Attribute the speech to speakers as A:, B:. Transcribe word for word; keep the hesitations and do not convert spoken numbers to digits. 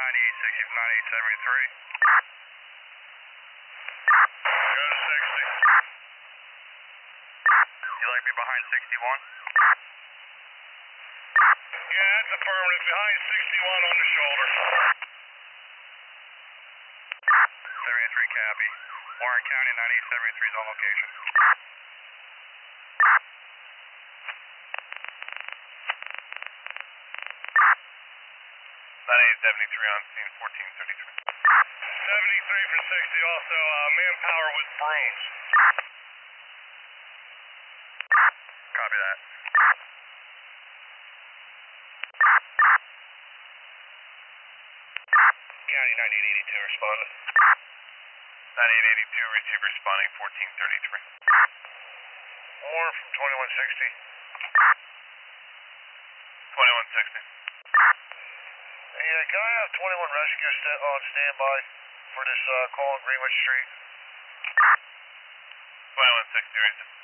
A: ninety-eight sixty, ninety-eight seventy-three. Go to sixty. You like me behind sixty-one? Yeah, that's affirmative. Behind sixty-one on the shoulder. seventy-three copy. Warren County, ninety-eight seventy-three is on location. ninety-eight seventy-three on scene, fourteen thirty-three. seventy-three for sixty, also uh, manpower with brooms. Copy that. County ninety-eight eighty-two responding. ninety-eight eighty-two, receive responding, fourteen thirty-three. Warren from twenty-one sixty. twenty-one sixty. Yeah, can I have twenty-one rescue st on standby for this uh, call on Greenwich Street? twenty-one sixty, receive.